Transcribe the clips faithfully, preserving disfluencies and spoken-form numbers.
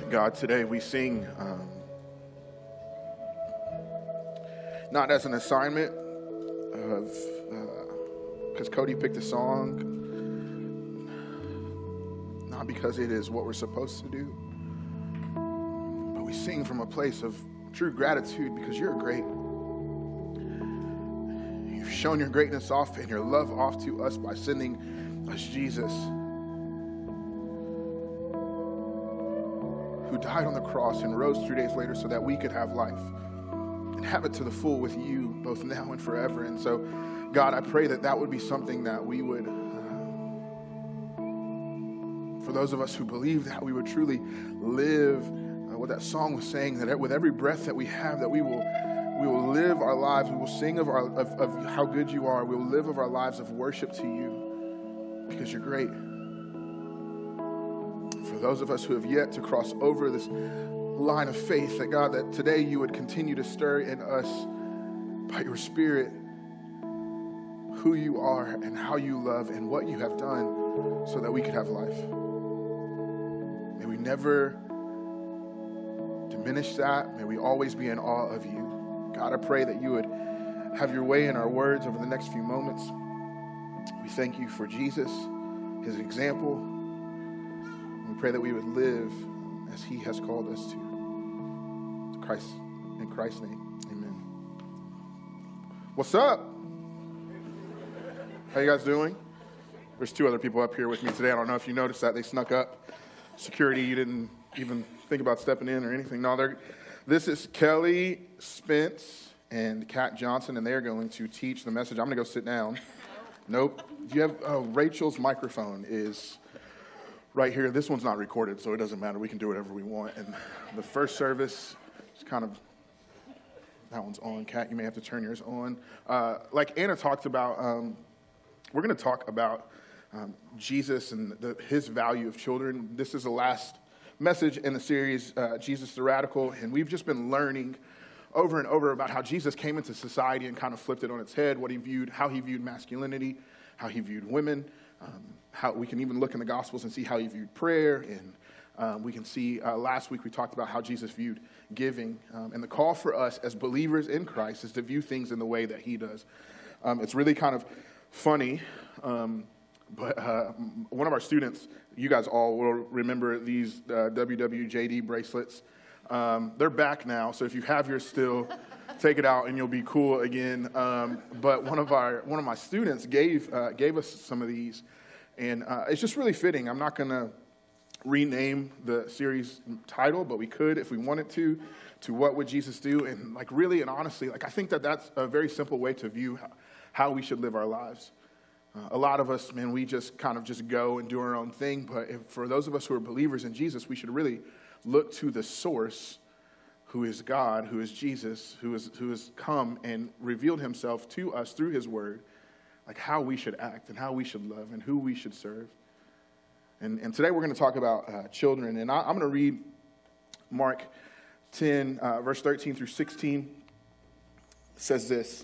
God, today we sing um, not as an assignment of, because uh, Cody picked a song, not because it is what we're supposed to do, but we sing from a place of true gratitude because you're great. You've shown your greatness off and your love off to us by sending us Jesus, who died on the cross and rose three days later so that we could have life and have it to the full with you both now and forever. And so, God, I pray that that would be something that we would, uh, for those of us who believe that, we would truly live uh, what that song was saying, that with every breath that we have, that we will we will live our lives, we will sing of, our, of, of how good you are, we will live of our lives of worship to you because you're great. For those of us who have yet to cross over this line of faith, that God, that today you would continue to stir in us by your Spirit who you are and how you love and what you have done so that we could have life. May we never diminish that. May we always be in awe of you. God, I pray that you would have your way in our words over the next few moments. We thank you for Jesus, his example. We pray that we would live as he has called us to. Christ, in Christ's name, amen. What's up? How you guys doing? There's two other people up here with me today. I don't know if you noticed that. They snuck up. Security, you didn't even think about stepping in or anything. No, they're, this is Kelly Spence and Kat Johnson, and they're going to teach the message. I'm going to go sit down. Nope. Do you have, uh, Rachel's microphone is right here. This one's not recorded, so it doesn't matter. We can do whatever we want. And the first service is kind of, that one's on. Kat, you may have to turn yours on. Uh, like Anna talked about, um, we're going to talk about um, Jesus and the, his value of children. This is the last message in the series, uh, Jesus the Radical, and we've just been learning over and over about how Jesus came into society and kind of flipped it on its head, what he viewed, how he viewed masculinity, how he viewed women, um, how we can even look in the Gospels and see how he viewed prayer, and um, we can see, uh, last week we talked about how Jesus viewed giving, um, and the call for us as believers in Christ is to view things in the way that he does. Um, it's really kind of funny, um, but uh, one of our students, you guys all will remember these uh, W W J D bracelets. Um, they're back now, so if you have yours still, take it out and you'll be cool again. Um, but one of our one of my students gave uh, gave us some of these, and uh, it's just really fitting. I'm not going to rename the series title, but we could if we wanted to. To what would Jesus do? And like really and honestly, like I think that that's a very simple way to view how, how we should live our lives. Uh, a lot of us, man, we just kind of just go and do our own thing. But if, for those of us who are believers in Jesus, we should really look to the source, who is God, who is Jesus, who is who has come and revealed himself to us through his word, like how we should act and how we should love and who we should serve. And, and today we're going to talk about uh, children. And I, I'm going to read Mark ten, uh, verse thirteen through sixteen. It says this.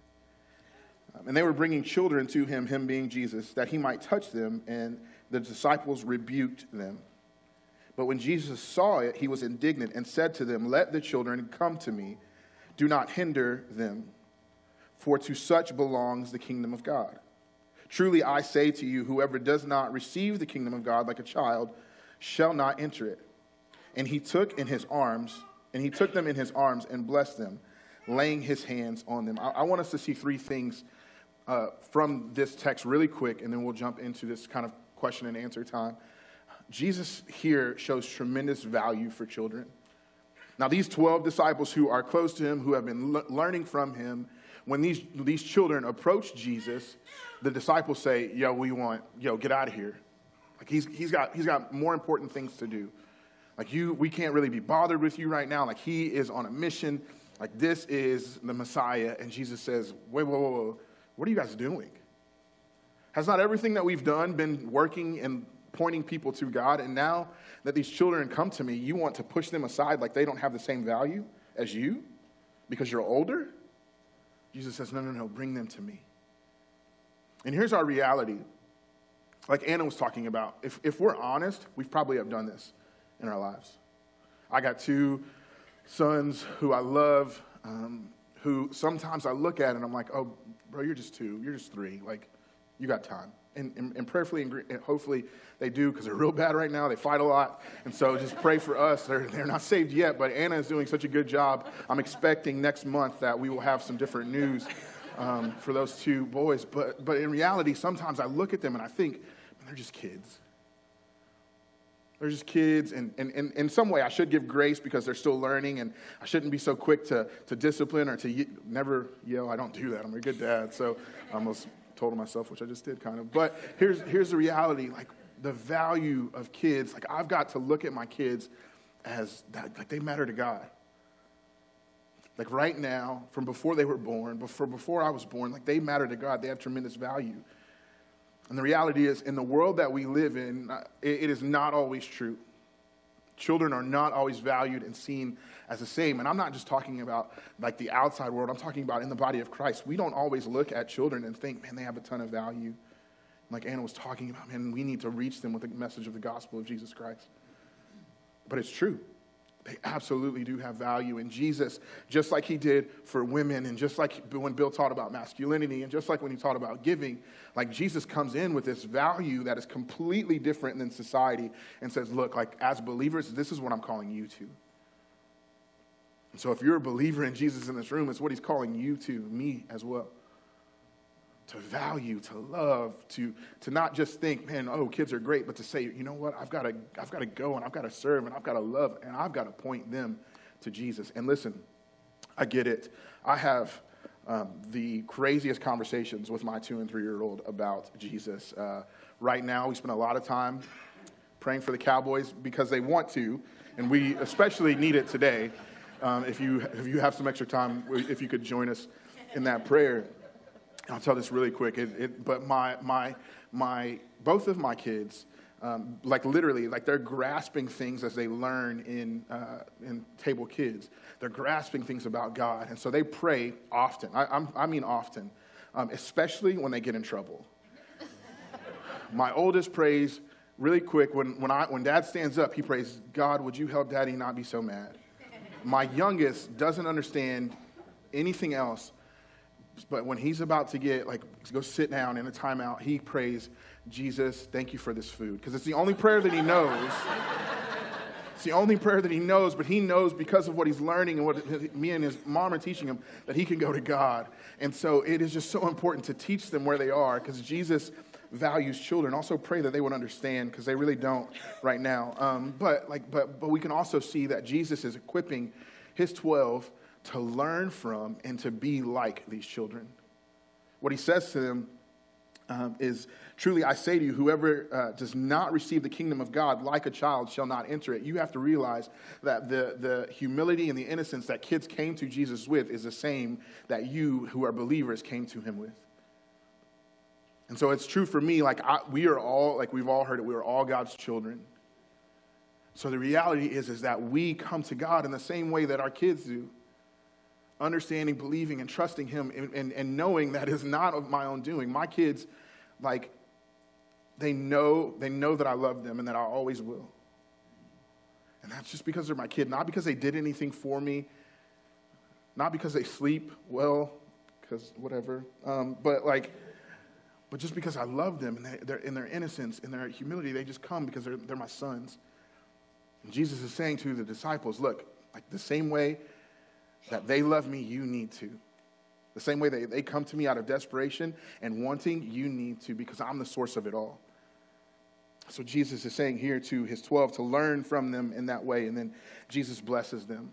And they were bringing children to him, him being Jesus, that he might touch them, and the disciples rebuked them. But when Jesus saw it, he was indignant and said to them, "Let the children come to me. Do not hinder them, for to such belongs the kingdom of God. Truly I say to you, whoever does not receive the kingdom of God like a child shall not enter it." And he took in his arms, and he took them in his arms and blessed them, laying his hands on them. I, I want us to see three things Uh, from this text really quick, and then we'll jump into this kind of question and answer time. Jesus here shows tremendous value for children. Now, these twelve disciples who are close to him, who have been le- learning from him, when these, these children approach Jesus, the disciples say, yo, we want, yo, get out of here. Like he's, he's got, he's got more important things to do. Like you, we can't really be bothered with you right now. Like he is on a mission. Like this is the Messiah. And Jesus says, wait, whoa, whoa, whoa. What are you guys doing? Has not everything that we've done been working and pointing people to God? And now that these children come to me, you want to push them aside like they don't have the same value as you because you're older? Jesus says, no, no, no, bring them to me. And here's our reality. Like Anna was talking about, if, if we're honest, we probably have done this in our lives. I got two sons who I love, um, who sometimes I look at and I'm like, oh, bro, you're just two. You're just three. Like, you got time. And, and, and prayerfully and, and hopefully they do, because they're real bad right now. They fight a lot. And so just pray for us. They're, they're not saved yet, but Anna is doing such a good job. I'm expecting next month that we will have some different news um, for those two boys. But, but in reality, sometimes I look at them and I think, man, they're just kids. They're just kids, and, and, and in some way I should give grace because they're still learning, and I shouldn't be so quick to, to discipline or to ye- never yell. I don't do that. I'm a good dad, so I almost told myself, which I just did kind of. But here's here's the reality, like the value of kids. Like I've got to look at my kids as that, like they matter to God. Like right now, from before they were born, before before I was born, like they matter to God. They have tremendous value. And the reality is, in the world that we live in, it, it is not always true. Children are not always valued and seen as the same. And I'm not just talking about like the outside world. I'm talking about in the body of Christ. We don't always look at children and think, man, they have a ton of value. Like Anna was talking about, man, we need to reach them with the message of the gospel of Jesus Christ. But it's true. They absolutely do have value. And Jesus, just like he did for women, and just like when Bill taught about masculinity, and just like when he taught about giving, like Jesus comes in with this value that is completely different than society and says, look, like as believers, this is what I'm calling you to. And so if you're a believer in Jesus in this room, it's what he's calling you to, me as well. To value, to love, to to not just think, man, oh, kids are great, but to say, you know what, I've got to I've got to go and I've got to serve and I've got to love and I've got to point them to Jesus. And listen, I get it. I have um, the craziest conversations with my two and three-year-old about Jesus. Uh, right now, we spend a lot of time praying for the Cowboys because they want to, and we especially need it today. Um, if you if you have some extra time, if you could join us in that prayer. I'll tell this really quick, it, it, but my, my, my, both of my kids, um, like literally, like they're grasping things as they learn in, uh, in Table Kids. They're grasping things about God, and so they pray often. I, I'm, I mean often, um, especially when they get in trouble. My oldest prays really quick. When, when, I, when Dad stands up, he prays, God, would you help Daddy not be so mad? My youngest doesn't understand anything else. But when he's about to get, like, go sit down in a timeout, he prays, Jesus, thank you for this food. Because it's the only prayer that he knows. It's the only prayer that he knows, but he knows because of what he's learning and what me and his mom are teaching him, that he can go to God. And so it is just so important to teach them where they are, because Jesus values children. Also pray that they would understand, because they really don't right now. Um, but, like, but, but we can also see that Jesus is equipping his twelve to learn from and to be like these children. What he says to them um, is, truly I say to you, whoever uh, does not receive the kingdom of God like a child shall not enter it. You have to realize that the, the humility and the innocence that kids came to Jesus with is the same that you who are believers came to him with. And so it's true for me, like I, we are all, like we've all heard it, we are all God's children. So the reality is, is that we come to God in the same way that our kids do. Understanding, believing, and trusting him, and, and, and knowing that is not of my own doing. My kids, like, they know, they know that I love them and that I always will. And that's just because they're my kid, not because they did anything for me, not because they sleep well, because whatever, um, but like, but just because I love them, and they, they're in their innocence, in their humility, they just come because they're, they're my sons. And Jesus is saying to the disciples, look, like the same way that they love me, you need to. The same way they, they come to me out of desperation and wanting, you need to, because I'm the source of it all. So Jesus is saying here to his twelve to learn from them in that way, and then Jesus blesses them.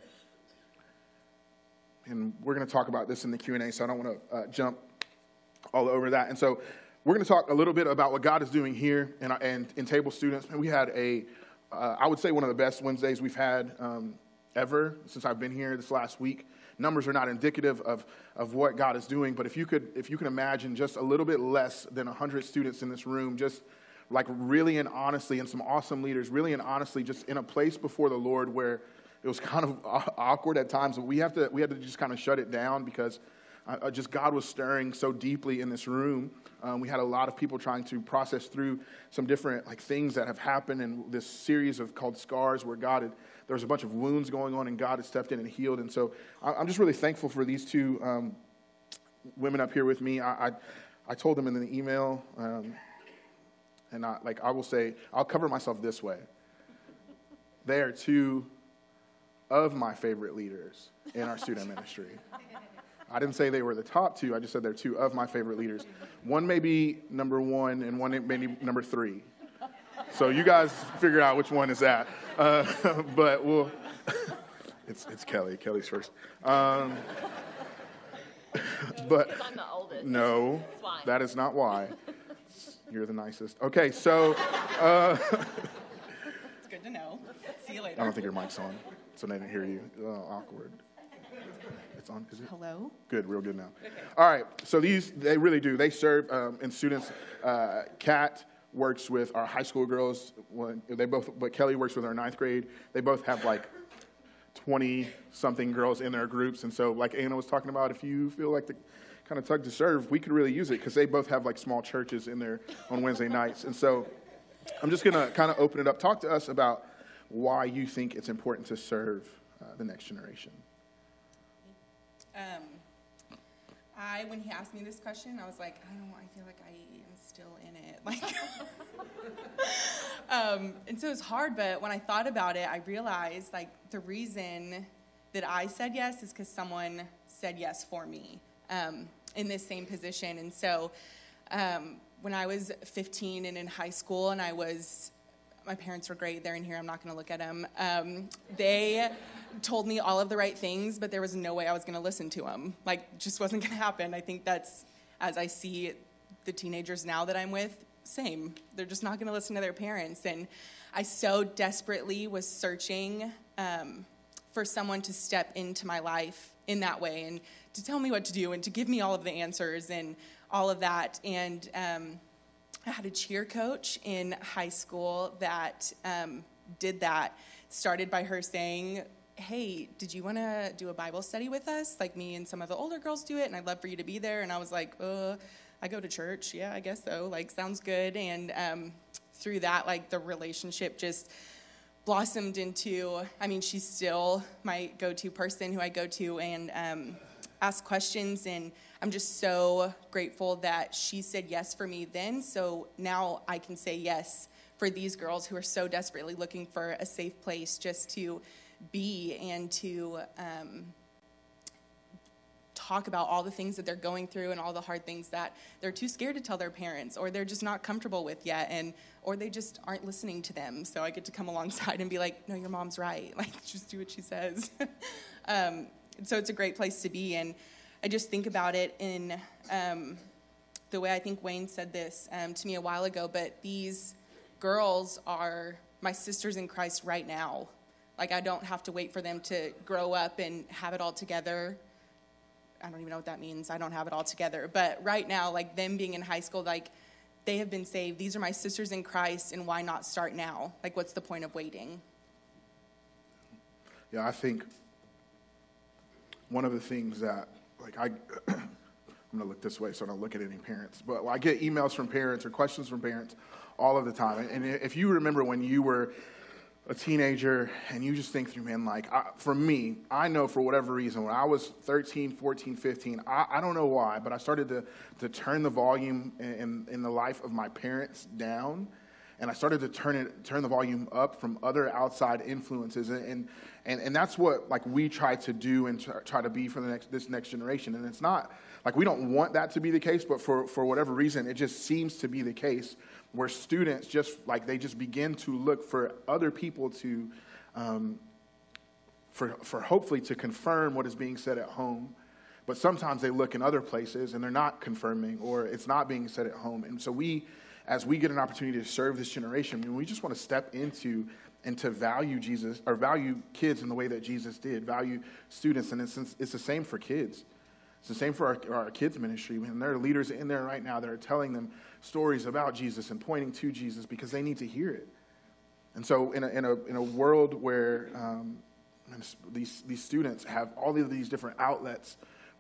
And we're going to talk about this in the Q and A, so I don't want to uh, jump all over that. And so we're going to talk a little bit about what God is doing here and, and in Table Students. And we had a, uh, I would say one of the best Wednesdays we've had um, ever since I've been here this last week. Numbers are not indicative of, of what God is doing, but if you could if you can imagine just a little bit less than one hundred students in this room, just like really and honestly, and some awesome leaders, really and honestly, just in a place before the Lord where it was kind of awkward at times, but we have to we had to just kind of shut it down because I, I just God was stirring so deeply in this room. Um, we had a lot of people trying to process through some different like things that have happened in this series of called Scars, where God had, there was a bunch of wounds going on, and God had stepped in and healed. And so I, I'm just really thankful for these two um, women up here with me. I, I I told them in the email, um, and I, like I will say, I'll cover myself this way. They are two of my favorite leaders in our student ministry. I didn't say they were the top two. I just said they're two of my favorite leaders. One may be number one, and one may be number three. So you guys figure out which one is that. Uh, but we'll. it's it's Kelly. Kelly's first. Um, but because I'm the oldest. No, that is not why. You're the nicest. Okay, so. Uh, it's good to know. See you later. I don't think your mic's on, so they didn't hear you. Oh, awkward. It's on, is it? Hello? Good, real good now. Okay. All right, so these, they really do. They serve um, in students. Uh, Kat works with our high school girls. When they both, but Kelly works with our ninth grade. They both have like twenty-something girls in their groups. And so like Anna was talking about, if you feel like the kind of tug to serve, we could really use it because they both have like small churches in there on Wednesday nights. And so I'm just going to kind of open it up. Talk to us about why you think it's important to serve uh, the next generation. Um, I, when he asked me this question, I was like, I don't, I feel like I am still in it. Like, um, and so it was hard, but when I thought about it, I realized, like, the reason that I said yes is because someone said yes for me, um, in this same position. And so, um, when I was fifteen and in high school, and I was, my parents were great, they're in here, I'm not going to look at them, um, they told me all of the right things, but there was no way I was going to listen to them. Like, just wasn't going to happen. I think that's, as I see the teenagers now that I'm with, same. They're just not going to listen to their parents. And I so desperately was searching um, for someone to step into my life in that way and to tell me what to do and to give me all of the answers and all of that. And um, I had a cheer coach in high school that um, did that. Started by her saying, hey, did you want to do a Bible study with us? Like me and some of the older girls do it, and I'd love for you to be there. And I was like, uh, I go to church. Yeah, I guess so. Like, sounds good. And um, through that, like, the relationship just blossomed into, I mean, she's still my go-to person who I go to and um, ask questions. And I'm just so grateful that she said yes for me then. So now I can say yes for these girls who are so desperately looking for a safe place just to be and to um, talk about all the things that they're going through and all the hard things that they're too scared to tell their parents or they're just not comfortable with yet, and or they just aren't listening to them. So I get to come alongside and be like, no, your mom's right. Like, just do what she says. um, so it's a great place to be. And I just think about it in um, the way I think Wayne said this um, to me a while ago, but these girls are my sisters in Christ right now. Like, I don't have to wait for them to grow up and have it all together. I don't even know what that means. I don't have it all together. But right now, like, them being in high school, like, they have been saved. These are my sisters in Christ, and why not start now? Like, what's the point of waiting? Yeah, I think one of the things that, like, I, I'm going to look this way so I don't look at any parents, but I get emails from parents or questions from parents all of the time. And if you remember when you were a teenager and you just think through, man, like, I, for me, I know for whatever reason, when I was thirteen, fourteen, fifteen, I, I don't know why, but I started to, to turn the volume in, in the life of my parents down, and I started to turn it, turn the volume up from other outside influences, and and, and that's what, like, we try to do and try, try to be for the next this next generation. And it's not, like, we don't want that to be the case, but for, for whatever reason, it just seems to be the case, where students just, like, they just begin to look for other people to, um, for for hopefully to confirm what is being said at home. But sometimes they look in other places and they're not confirming, or it's not being said at home. And so we, as we get an opportunity to serve this generation, I mean, we just want to step into and to value Jesus, or value kids in the way that Jesus did, value students. And it's, it's the same for kids. It's the same for our, our kids' ministry. And there are leaders in there right now that are telling them stories about Jesus and pointing to Jesus because they need to hear it. And so in a, in a, in a world where um, these, these students have all of these different outlets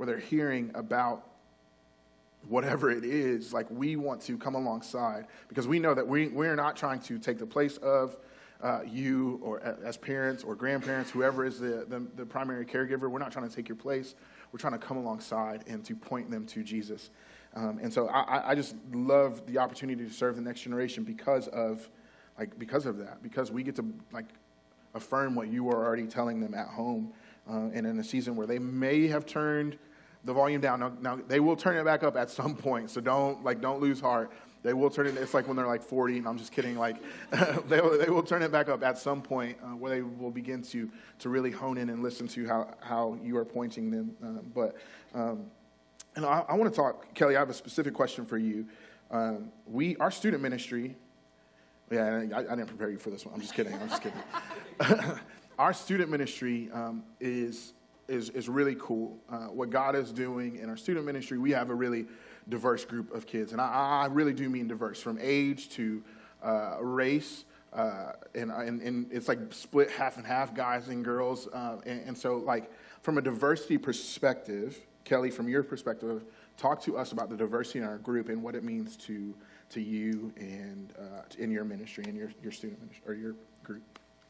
where they're hearing about whatever it is, like we want to come alongside, because we know that we, we're not trying to take the place of uh, you or as parents or grandparents, whoever is the, the, the primary caregiver. We're not trying to take your place. We're trying to come alongside and to point them to Jesus. Um, and so I, I just love the opportunity to serve the next generation because of, like, because of that, because we get to like affirm what you are already telling them at home, uh, and in a season where they may have turned the volume down. Now, now they will turn it back up at some point, so don't like don't lose heart. They will turn it. It's like when they're like forty, and I'm just kidding. Like they will, they will turn it back up at some point uh, where they will begin to to really hone in and listen to how how you are pointing them. Uh, but um, and I, I want to talk, Kelly. I have a specific question for you. Um, we our student ministry. Yeah, I, I didn't prepare you for this one. I'm just kidding. I'm just kidding. Our student ministry um, is. Is, is really cool. Uh, what God is doing in our student ministry, we have a really diverse group of kids. And I, I really do mean diverse, from age to uh, race. Uh, and, and, and it's like split half and half, guys and girls. Uh, and, and so, like, from a diversity perspective, Kelly, from your perspective, talk to us about the diversity in our group and what it means to to you and uh, in your ministry and your, your student ministry, or your group.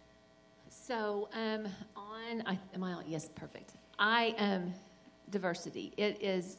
So, um, on, I, am I on? Yes, perfect. I, um, diversity. It is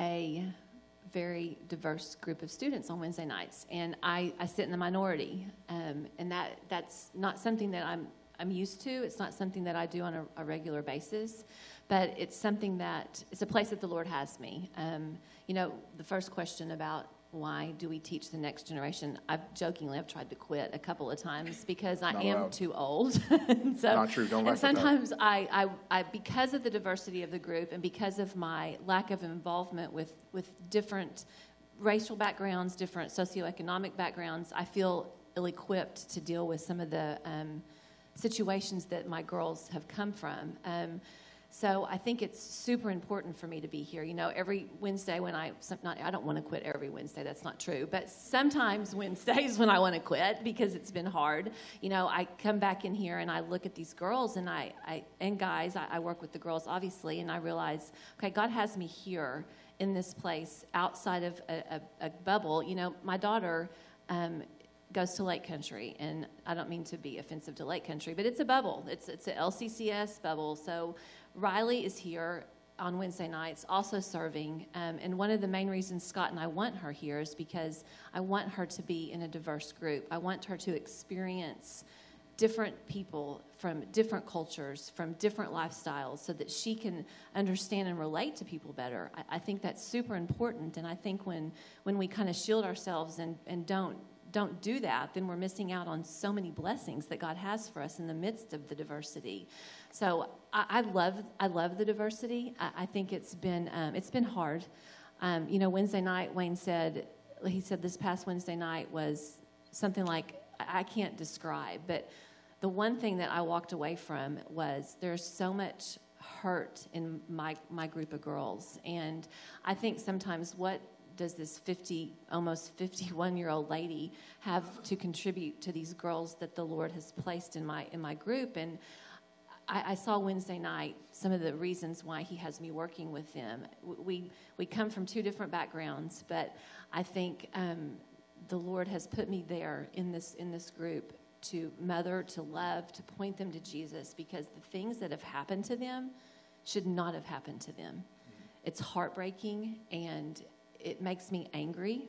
a very diverse group of students on Wednesday nights, and I, I sit in the minority, um, and that that's not something that I'm I'm used to. It's not something that I do on a, a regular basis, but it's something that, it's a place that the Lord has me. Um, you know, the first question about why do we teach the next generation? I've jokingly, I've tried to quit a couple of times because I Not am allowed. too old. and so, Not true. Don't laugh and at that. sometimes I, I, I, because of the diversity of the group and because of my lack of involvement with, with different racial backgrounds, different socioeconomic backgrounds, I feel ill-equipped to deal with some of the um, situations that my girls have come from. Um, So I think it's super important for me to be here. You know, every Wednesday when I, not, I don't want to quit every Wednesday, that's not true, but sometimes Wednesdays when I want to quit because it's been hard, you know, I come back in here and I look at these girls and I, I and guys, I, I work with the girls obviously, and I realize, okay, God has me here in this place outside of a, a, a bubble. You know, my daughter, um, goes to Lake Country, and I don't mean to be offensive to Lake Country, but it's a bubble. It's it's a L C C S bubble. So Riley is here on Wednesday nights, also serving, um, and one of the main reasons Scott and I want her here is because I want her to be in a diverse group. I want her to experience different people from different cultures, from different lifestyles, so that she can understand and relate to people better. I, I think that's super important, and I think when when we kind of shield ourselves and, and don't don't do that, then we're missing out on so many blessings that God has for us in the midst of the diversity. So I, I love I love the diversity. I, I think it's been um, it's been hard. Um, you know, Wednesday night, Wayne said he said this past Wednesday night was something like I can't describe, but the one thing that I walked away from was there's so much hurt in my my group of girls, and I think sometimes what does this fifty, almost fifty-one-year-old lady have to contribute to these girls that the Lord has placed in my in my group? And I, I saw Wednesday night some of the reasons why He has me working with them. We we come from two different backgrounds, but I think um, the Lord has put me there in this in this group to mother, to love, to point them to Jesus, because the things that have happened to them should not have happened to them. It's heartbreaking, and it makes me angry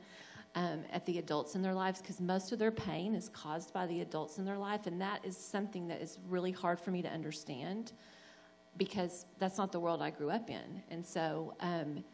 um, at the adults in their lives, because most of their pain is caused by the adults in their life, and that is something that is really hard for me to understand, because that's not the world I grew up in. And so um,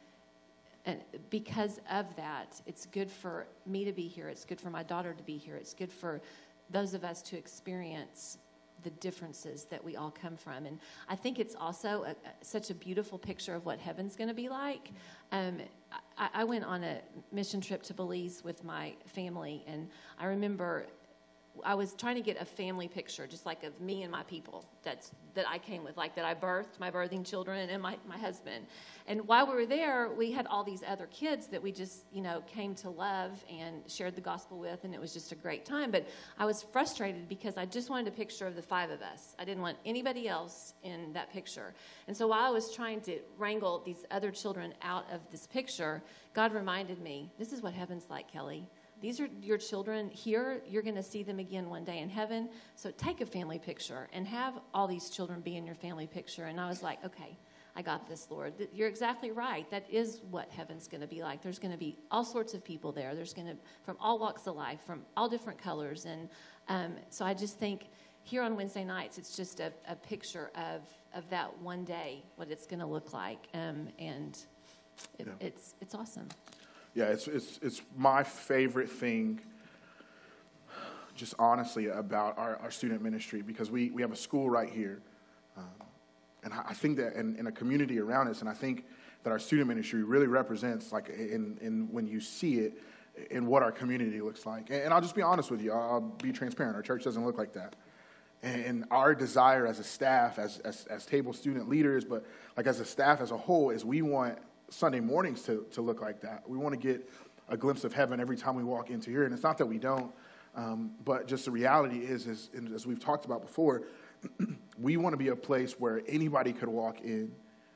and because of that, it's good for me to be here. It's good for my daughter to be here. It's good for those of us to experience the differences that we all come from. And I think it's also a, a, such a beautiful picture of what heaven's going to be like. Um, I, I went on a mission trip to Belize with my family, and I remember I was trying to get a family picture, just like of me and my people that's, that I came with, like that I birthed, my birthing children and my, my husband. And while we were there, we had all these other kids that we just, you know, came to love and shared the gospel with, and it was just a great time. But I was frustrated because I just wanted a picture of the five of us. I didn't want anybody else in that picture. And so while I was trying to wrangle these other children out of this picture, God reminded me, this is what heaven's like, Kelly. These are your children here. You're going to see them again one day in heaven. So take a family picture and have all these children be in your family picture. And I was like, okay, I got this, Lord. You're exactly right. That is what heaven's going to be like. There's going to be all sorts of people there. There's going to, from all walks of life, from all different colors. And um, so I just think here on Wednesday nights, it's just a, a picture of, of that one day, what it's going to look like. Um, and it, yeah. it's it's awesome. Yeah, it's it's it's my favorite thing, just honestly, about our, our student ministry, because we, we have a school right here. Um, and I think that in, in a community around us, and I think that our student ministry really represents, like, in, in when you see it, in what our community looks like. And, and I'll just be honest with you. I'll, I'll be transparent. Our church doesn't look like that. And, and our desire as a staff, as, as as table student leaders, but like as a staff as a whole, is we want Sunday mornings to, to look like that. We want to get a glimpse of heaven every time we walk into here. And it's not that we don't, um, but just the reality is, is, as we've talked about before, we want to be a place where anybody could walk in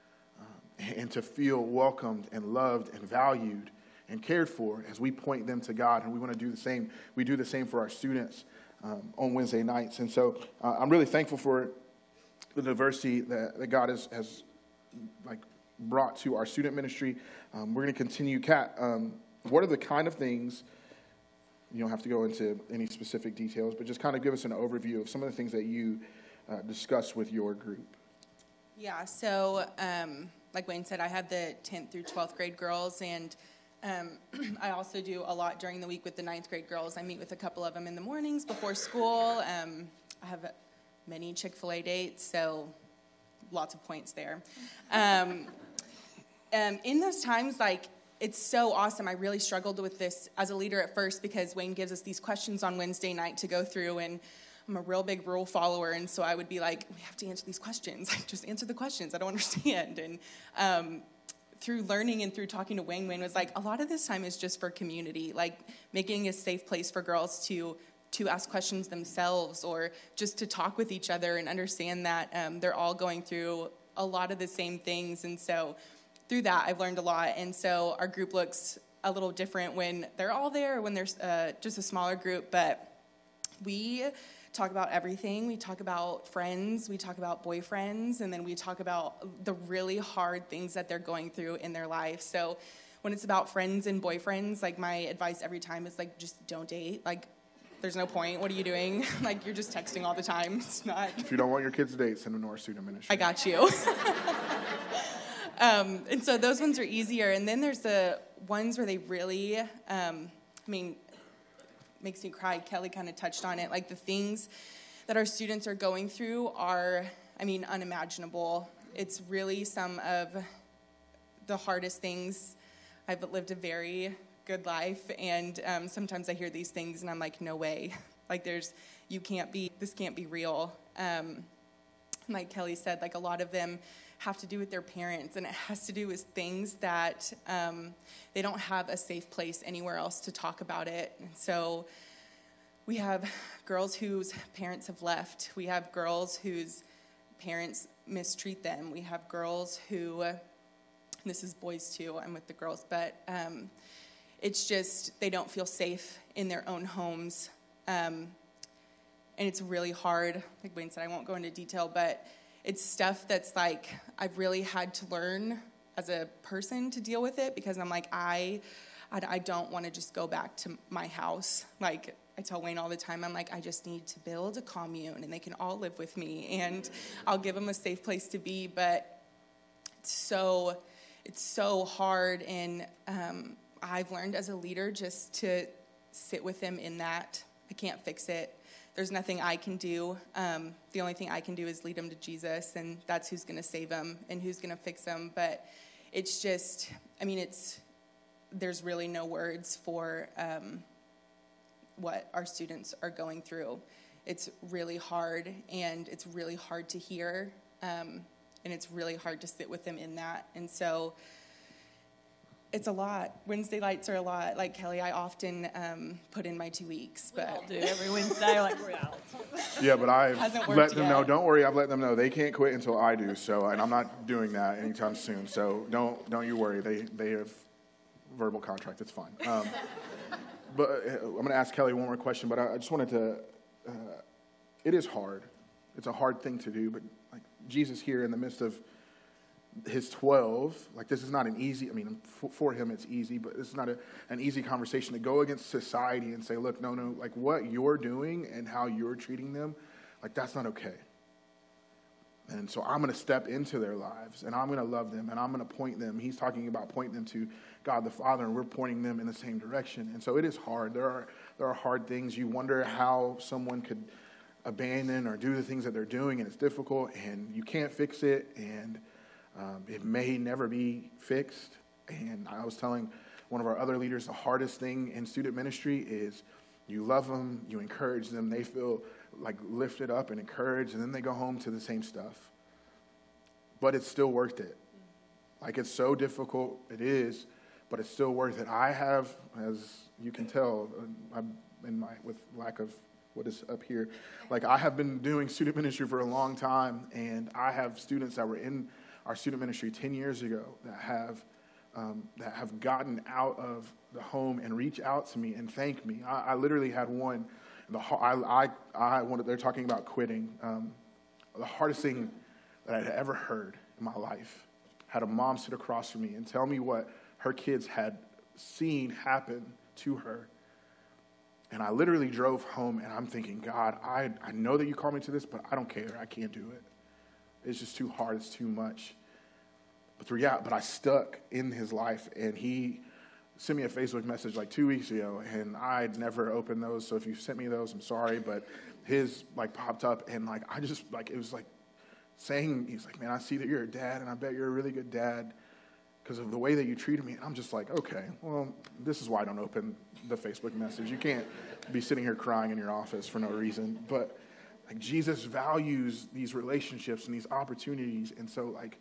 um, and to feel welcomed and loved and valued and cared for as we point them to God. And we want to do the same. We do the same for our students um, on Wednesday nights. And so uh, I'm really thankful for the diversity that, that God has, has like brought to our student ministry. Um, we're going to continue. Kat, um, what are the kind of things, you don't have to go into any specific details, but just kind of give us an overview of some of the things that you uh, discuss with your group. Yeah, so um, like Wayne said, I have the tenth through twelfth grade girls, and um, I also do a lot during the week with the ninth grade girls. I meet with a couple of them in the mornings before school. Um, I have many Chick-fil-A dates, so lots of points there. Um, um, in those times, like, it's so awesome. I really struggled with this as a leader at first because Wayne gives us these questions on Wednesday night to go through, and I'm a real big rule follower, and so I would be like, we have to answer these questions. Like, just answer the questions. I don't understand. And um, through learning and through talking to Wayne, Wayne was like, a lot of this time is just for community, like making a safe place for girls to to ask questions themselves or just to talk with each other and understand that um, they're all going through a lot of the same things. And so through that, I've learned a lot. And so our group looks a little different when they're all there, when there's uh, just a smaller group. But we talk about everything. We talk about friends. We talk about boyfriends. And then we talk about the really hard things that they're going through in their life. So when it's about friends and boyfriends, like, my advice every time is, like, just don't date. Like, there's no point. What are you doing? Like, you're just texting all the time. It's not. If you don't want your kids to date, send them to our student ministry. I got you. um, and so those ones are easier. And then there's the ones where they really, um, I mean, makes me cry. Kelly kind of touched on it. Like, the things that our students are going through are, I mean, unimaginable. It's really some of the hardest things. I've lived a very good life, and um, sometimes I hear these things and I'm like, no way. Like, there's, you can't be, this can't be real. Um, like Kelly said, like, a lot of them have to do with their parents, and it has to do with things that um, they don't have a safe place anywhere else to talk about it. And so we have girls whose parents have left. We have girls whose parents mistreat them. We have girls who, and this is boys too, I'm with the girls, but um, it's just they don't feel safe in their own homes. Um, and it's really hard. Like Wayne said, I won't go into detail, but it's stuff that's like I've really had to learn as a person to deal with it, because I'm like, I, I, I don't want to just go back to my house. Like, I tell Wayne all the time, I'm like, I just need to build a commune, and they can all live with me, and I'll give them a safe place to be. But it's so, it's so hard, and um, I've learned as a leader just to sit with them in that. I can't fix it. There's nothing I can do. Um, the only thing I can do is lead them to Jesus, and that's who's going to save them and who's going to fix them. But it's just, I mean, it's, there's really no words for um, what our students are going through. It's really hard, and it's really hard to hear, um, and it's really hard to sit with them in that. And so it's a lot. Wednesday nights are a lot. Like Kelly, I often um, put in my two weeks, but We all do every Wednesday. Like we're out. Yeah, but I've Hasn't let worked them yet. know, don't worry, I've let them know they can't quit until I do. So, and I'm not doing that anytime soon. So don't, don't you worry. They, they have verbal contract. It's fine. Um, but uh, I'm going to ask Kelly one more question, but I, I just wanted to, uh, it is hard. It's a hard thing to do, but like Jesus here in the midst of his twelve, like this is not an easy, I mean, for, for him it's easy, but it's not a, an easy conversation to go against society and say, look, no, no, like what you're doing and how you're treating them, like that's not okay. And so I'm going to step into their lives, and I'm going to love them, and I'm going to point them. He's talking about pointing them to God the Father, and we're pointing them in the same direction. And so it is hard. There are there are hard things. You wonder how someone could abandon or do the things that they're doing, and it's difficult, and you can't fix it, and Um, it may never be fixed. And I was telling one of our other leaders, the hardest thing in student ministry is you love them, you encourage them, they feel like lifted up and encouraged, and then they go home to the same stuff. But it's still worth it. Like it's so difficult, it is, but it's still worth it. I have, as you can tell, uh, I'm in my, with lack of what is up here, like I have been doing student ministry for a long time, and I have students that were in our student ministry ten years ago that have um, that have gotten out of the home and reach out to me and thank me. I, I literally had one. The I I, I wanted, they're talking about quitting. Um, the hardest thing that I'd ever heard in my life. Had a mom sit across from me and tell me what her kids had seen happen to her. And I literally drove home, and I'm thinking, God, I I know that you called me to this, but I don't care. I can't do it. It's just too hard. It's too much. But the reality, but I stuck in his life, and he sent me a Facebook message like two weeks ago, and I'd never opened those. So if you sent me those, I'm sorry. But his like popped up, and like I just like it was like saying, he's like, man, I see that you're a dad, and I bet you're a really good dad because of the way that you treated me. And I'm just like, okay, well, this is why I don't open the Facebook message. You can't be sitting here crying in your office for no reason, but. Like Jesus values these relationships and these opportunities, and so like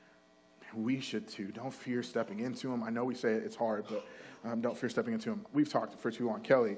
we should too. Don't fear stepping into them. I know we say it, it's hard, but um, don't fear stepping into them. We've talked for too long. Kelly,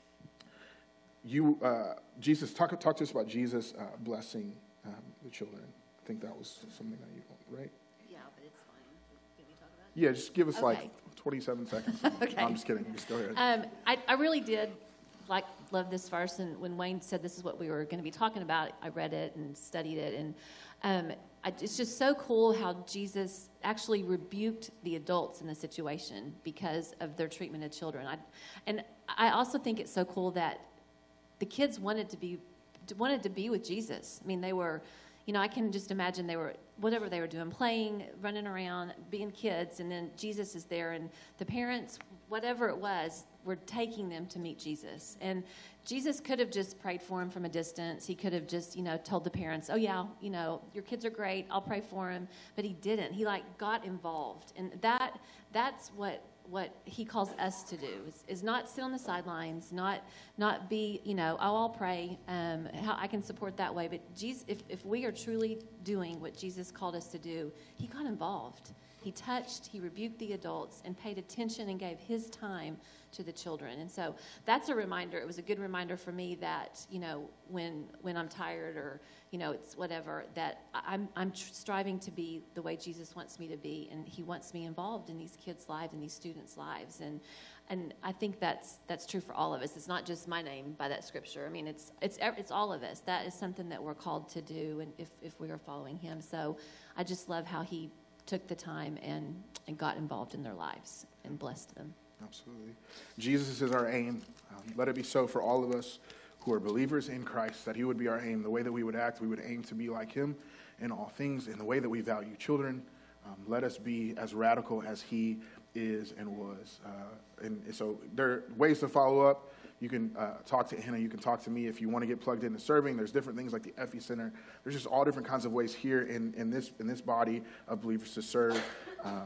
you uh, Jesus talk talk to us about Jesus uh, blessing um, the children. I think that was something that you right. Yeah, but it's fine. Can we talk about it? Yeah, just give us Okay. like twenty-seven seconds. Okay. No, I'm just kidding. Just go ahead. Um, I, I really did like love this verse, and when Wayne said this is what we were going to be talking about, I read it and studied it, and um, I, it's just so cool how Jesus actually rebuked the adults in the situation because of their treatment of children. I, and I also think it's so cool that the kids wanted to be wanted to be with Jesus. I mean, they were, you know, I can just imagine they were, whatever they were doing, playing, running around, being kids, and then Jesus is there, and the parents, whatever it was, were taking them to meet Jesus. And Jesus could have just prayed for him from a distance. He could have just, you know, told the parents, oh, yeah, you know, your kids are great, I'll pray for him. But he didn't. He, like, got involved. And that that's what what he calls us to do, is, is not sit on the sidelines, not not be, you know, oh, I'll pray, um, how I can support that way. But Jesus, if, if we are truly doing what Jesus called us to do, he got involved. He touched, he rebuked the adults, and paid attention and gave his time to the children. And so that's a reminder. It was a good reminder for me that, you know, when when I'm tired or, you know, it's whatever, that I'm I'm tr- striving to be the way Jesus wants me to be, and he wants me involved in these kids' lives and these students' lives. And and I think that's that's true for all of us. It's not just my name by that scripture. I mean, it's it's ev- it's all of us. That is something that we're called to do, and if if we are following him. So I just love how he took the time and, and got involved in their lives and blessed them. Absolutely. Jesus is our aim. Um, let it be so for all of us who are believers in Christ, that he would be our aim. The way that we would act, we would aim to be like him in all things. In the way that we value children, um, let us be as radical as he is and was. Uh, and so there are ways to follow up. You can uh, talk to Hannah. You can talk to me if you want to get plugged into serving. There's different things like the Effie Center. There's just all different kinds of ways here in, in this in this body of believers to serve. Um,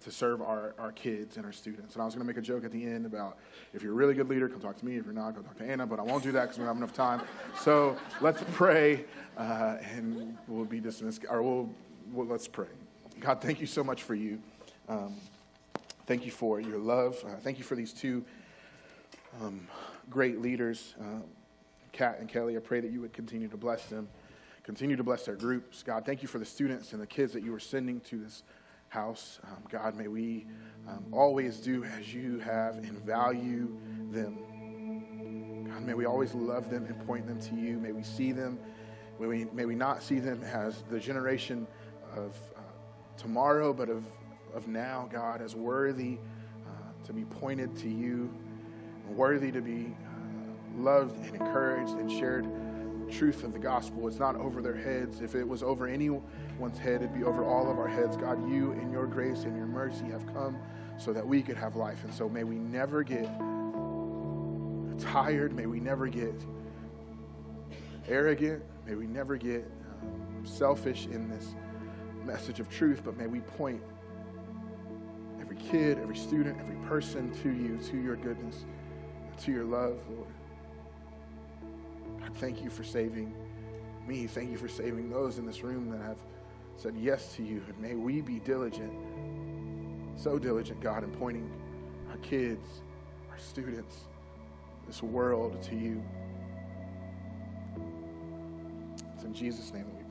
to serve our, our kids and our students. And I was going to make a joke at the end about, if you're a really good leader, come talk to me. If you're not, go talk to Anna. But I won't do that because we don't have enough time. So let's pray, uh, and we'll be dismissed. Or we'll, we'll let's pray. God, thank you so much for you. Um, thank you for your love. Uh, thank you for these two um, great leaders, um, Kat and Kelly. I pray that you would continue to bless them, continue to bless their groups. God, thank you for the students and the kids that you are sending to this house. Um, God, may we um, always do as you have and value them. God, may we always love them and point them to you. May we see them. May we, may we not see them as the generation of uh, tomorrow, but of, of now, God, as worthy uh, to be pointed to you, worthy to be uh, loved and encouraged and shared the truth of the gospel. It's not over their heads. If it was over anyone's head, it'd be over all of our heads. God, you in your grace and your mercy have come so that we could have life. And so may we never get tired. May we never get arrogant. May we never get um, selfish in this message of truth, but may we point every kid, every student, every person to you, to your goodness, to your love, Lord. God, thank you for saving me. Thank you for saving those in this room that have said yes to you. And may we be diligent, so diligent, God, in pointing our kids, our students, this world to you. It's in Jesus' name that we